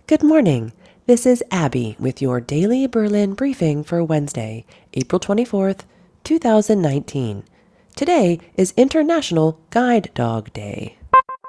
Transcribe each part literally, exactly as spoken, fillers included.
Good morning. This is Abby with your daily Berlin briefing for Wednesday, April twenty-fourth, two thousand nineteen. Today is International Guide Dog Day.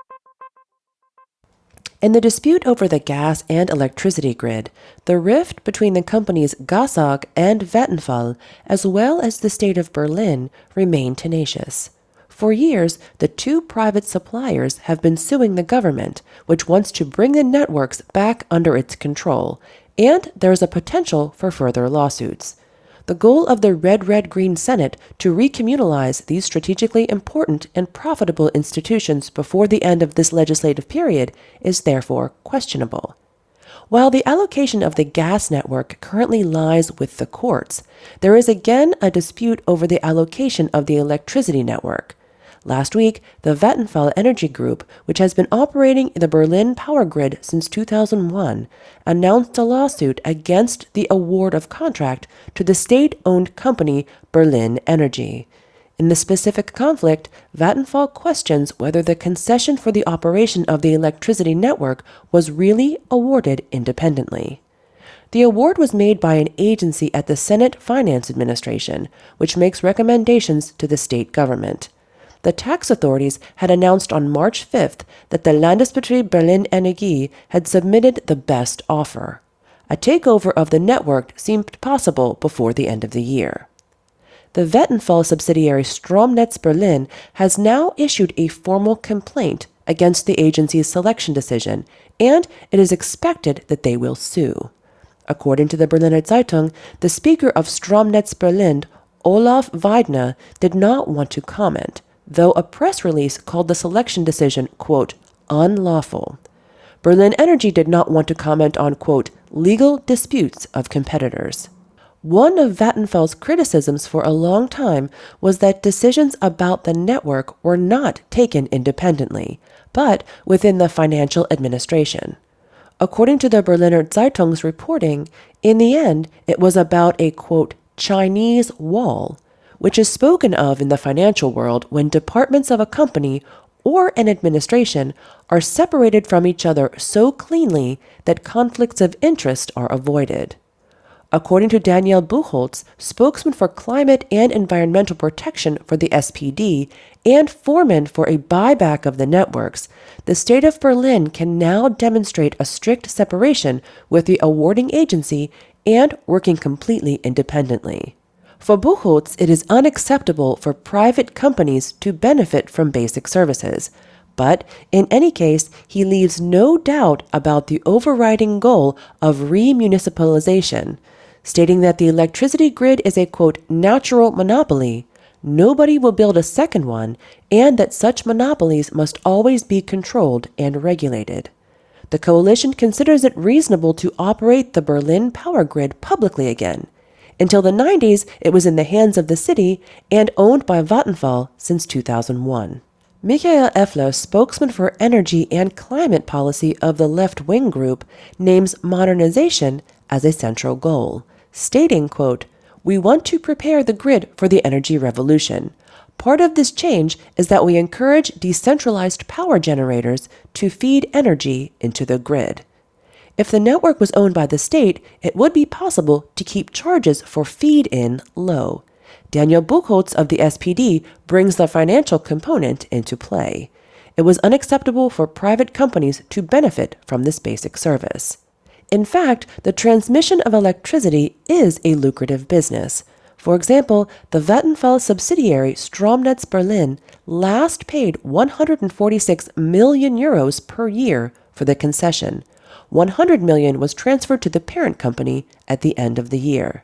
In the dispute over the gas and electricity grid, the rift between the companies Gasag and Vattenfall, as well as the state of Berlin, remain tenacious. For years, the two private suppliers have been suing the government, which wants to bring the networks back under its control, and there is a potential for further lawsuits. The goal of the Red Red Green Senate to recommunalize these strategically important and profitable institutions before the end of this legislative period is therefore questionable. While the allocation of the gas network currently lies with the courts, there is again a dispute over the allocation of the electricity network. Last week, the Vattenfall Energy Group, which has been operating the Berlin power grid since two thousand one, announced a lawsuit against the award of contract to the state-owned company Berlin Energy. In the specific conflict, Vattenfall questions whether the concession for the operation of the electricity network was really awarded independently. The award was made by an agency at the Senate Finance Administration, which makes recommendations to the state government. The tax authorities had announced on March fifth that the Landesbetrieb Berlin Energie had submitted the best offer. A takeover of the network seemed possible before the end of the year. The Vattenfall subsidiary Stromnetz Berlin has now issued a formal complaint against the agency's selection decision, and it is expected that they will sue. According to the Berliner Zeitung, the speaker of Stromnetz Berlin, Olaf Weidner, did not want to comment, though a press release called the selection decision, quote, unlawful. Berlin Energy did not want to comment on, quote, legal disputes of competitors. One of Vattenfall's criticisms for a long time was that decisions about the network were not taken independently, but within the financial administration. According to the Berliner Zeitung's reporting, in the end, it was about a, quote, Chinese wall, which is spoken of in the financial world when departments of a company or an administration are separated from each other so cleanly that conflicts of interest are avoided. According to Daniel Buchholz, spokesman for climate and environmental protection for the S P D and foreman for a buyback of the networks, the state of Berlin can now demonstrate a strict separation with the awarding agency and working completely independently. For Buchholz, it is unacceptable for private companies to benefit from basic services. But in any case, he leaves no doubt about the overriding goal of remunicipalization, stating that the electricity grid is a, quote, natural monopoly, nobody will build a second one, and that such monopolies must always be controlled and regulated. The coalition considers it reasonable to operate the Berlin power grid publicly again. Until the nineties, it was in the hands of the city and owned by Vattenfall since two thousand one. Michael Effler, spokesman for energy and climate policy of the left-wing group, names modernization as a central goal, stating, quote, we want to prepare the grid for the energy revolution. Part of this change is that we encourage decentralized power generators to feed energy into the grid. If the network was owned by the state, it would be possible to keep charges for feed-in low. Daniel Buchholz of the S P D brings the financial component into play. It was unacceptable for private companies to benefit from this basic service. In fact, the transmission of electricity is a lucrative business. For example, the Vattenfall subsidiary Stromnetz Berlin last paid one hundred forty-six million euros per year for the concession. one hundred million was transferred to the parent company at the end of the year.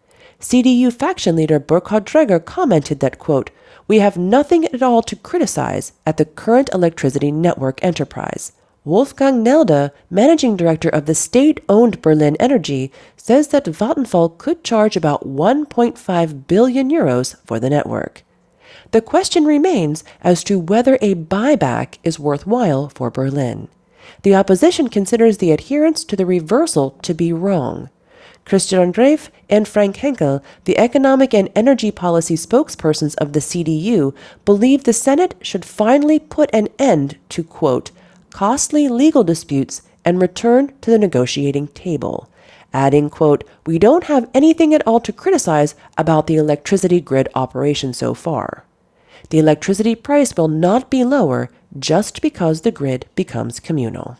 C D U faction leader Burkhard Dreger commented that, quote, we have nothing at all to criticize at the current electricity network enterprise. Wolfgang Nelde, managing director of the state-owned Berlin Energy, says that Vattenfall could charge about one point five billion euros for the network. The question remains as to whether a buyback is worthwhile for Berlin. The opposition considers the adherence to the reversal to be wrong. Christian Greif and Frank Henkel, the economic and energy policy spokespersons of the C D U, believe the Senate should finally put an end to, quote, costly legal disputes and return to the negotiating table, adding, quote, "We don't have anything at all to criticize about the electricity grid operation so far. The electricity price will not be lower just because the grid becomes communal."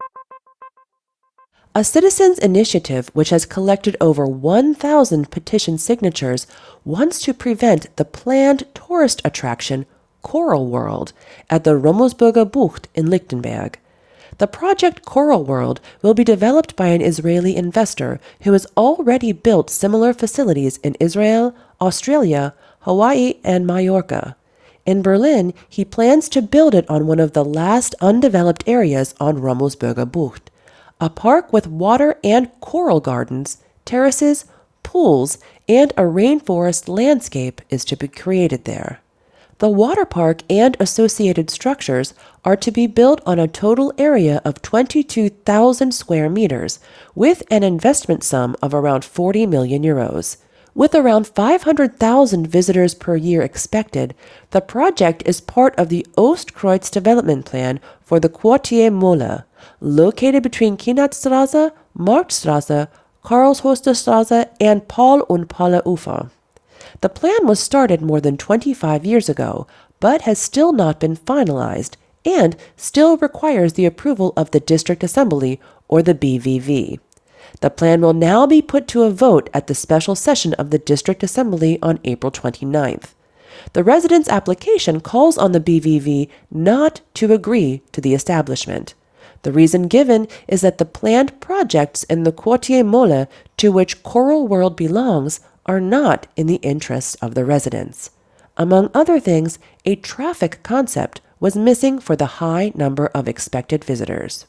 A citizens' initiative which has collected over one thousand petition signatures wants to prevent the planned tourist attraction Coral World at the Rummelsburger Bucht in Lichtenberg. The project Coral World will be developed by an Israeli investor who has already built similar facilities in Israel, Australia, Hawaii, and Mallorca. In Berlin, he plans to build it on one of the last undeveloped areas on Rummelsburger Bucht. A park with water and coral gardens, terraces, pools, and a rainforest landscape is to be created there. The water park and associated structures are to be built on a total area of twenty-two thousand square meters, with an investment sum of around forty million euros. With around five hundred thousand visitors per year expected, the project is part of the Ostkreuz development plan for the Quartier Mölle, located between Kienazstraße, Marktstraße, Karlshösterstraße, and Paul und Paula Ufer. The plan was started more than twenty-five years ago, but has still not been finalized and still requires the approval of the District Assembly, or the B V V. The plan will now be put to a vote at the special session of the District Assembly on April twenty-ninth. The residents' application calls on the B V V not to agree to the establishment. The reason given is that the planned projects in the Quartier Mölle, to which Coral World belongs, are not in the interests of the residents. Among other things, a traffic concept was missing for the high number of expected visitors.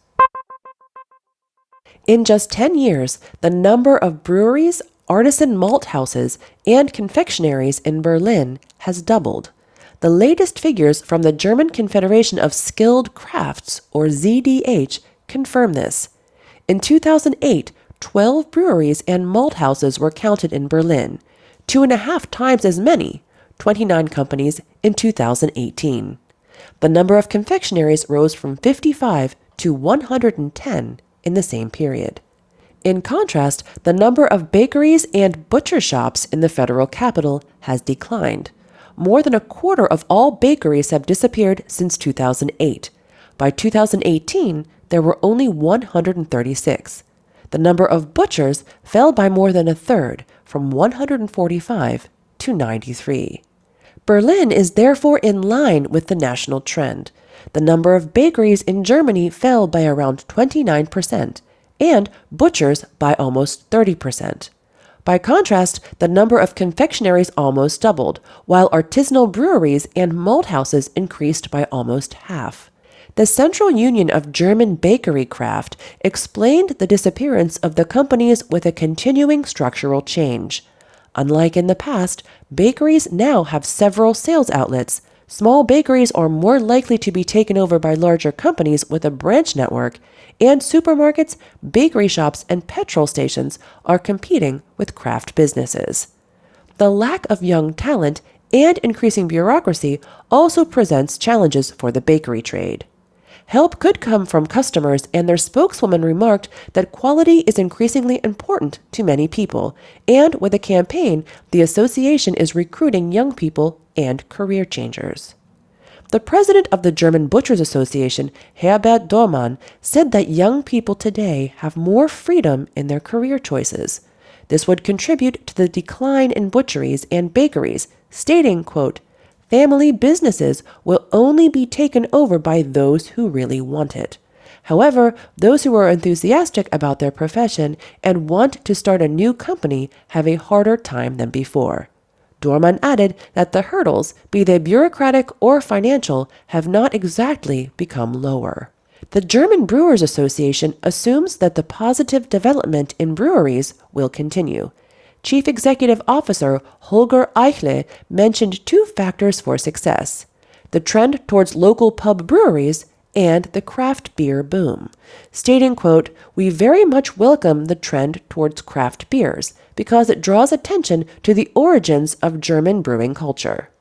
In just ten years, the number of breweries, artisan malt houses, and confectionaries in Berlin has doubled. The latest figures from the German Confederation of Skilled Crafts, or Z D H, confirm this. In two thousand eight, twelve breweries and malt houses were counted in Berlin, two and a half times as many, twenty-nine companies in two thousand eighteen. The number of confectionaries rose from fifty-five to one hundred ten in the same period. In contrast, the number of bakeries and butcher shops in the federal capital has declined. More than a quarter of all bakeries have disappeared since two thousand eight. By two thousand eighteen, there were only one hundred thirty-six. The number of butchers fell by more than a third, from one hundred forty-five to ninety-three. Berlin is therefore in line with the national trend. The number of bakeries in Germany fell by around twenty-nine percent, and butchers by almost thirty percent. By contrast, the number of confectionaries almost doubled, while artisanal breweries and malt houses increased by almost half. The Central Union of German Bakery Craft explained the disappearance of the companies with a continuing structural change. Unlike in the past, bakeries now have several sales outlets. Small bakeries are more likely to be taken over by larger companies with a branch network, and supermarkets, bakery shops, and petrol stations are competing with craft businesses. The lack of young talent and increasing bureaucracy also presents challenges for the bakery trade. Help could come from customers, and their spokeswoman remarked that quality is increasingly important to many people, and with a campaign, the association is recruiting young people and career changers. The president of the German Butchers Association, Herbert Dormann, said that young people today have more freedom in their career choices. This would contribute to the decline in butcheries and bakeries, stating, quote, "Family businesses will only be taken over by those who really want it. However, those who are enthusiastic about their profession and want to start a new company have a harder time than before." Dormann added that the hurdles, be they bureaucratic or financial, have not exactly become lower. The German Brewers Association assumes that the positive development in breweries will continue. Chief Executive Officer Holger Eichle mentioned two factors for success: the trend towards local pub breweries and the craft beer boom, stating, quote, "We very much welcome the trend towards craft beers because it draws attention to the origins of German brewing culture.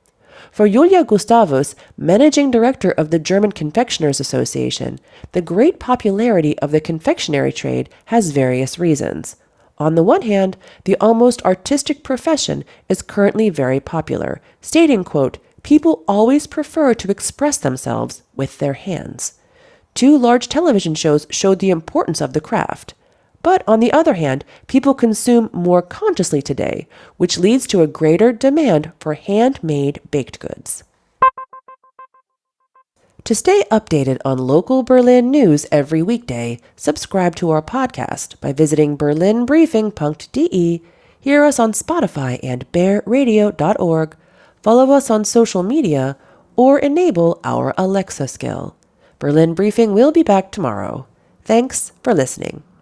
For Julia Gustavus, managing director of the German Confectioners Association, the great popularity of the confectionery trade has various reasons. On the one hand, the almost artistic profession is currently very popular, stating, quote, "People always prefer to express themselves with their hands." Two large television shows showed the importance of the craft. But on the other hand, people consume more consciously today, which leads to a greater demand for handmade baked goods. To stay updated on local Berlin news every weekday, subscribe to our podcast by visiting berlin briefing dot d e, hear us on Spotify and bear radio dot org, follow us on social media, or enable our Alexa skill. Berlin Briefing will be back tomorrow. Thanks for listening.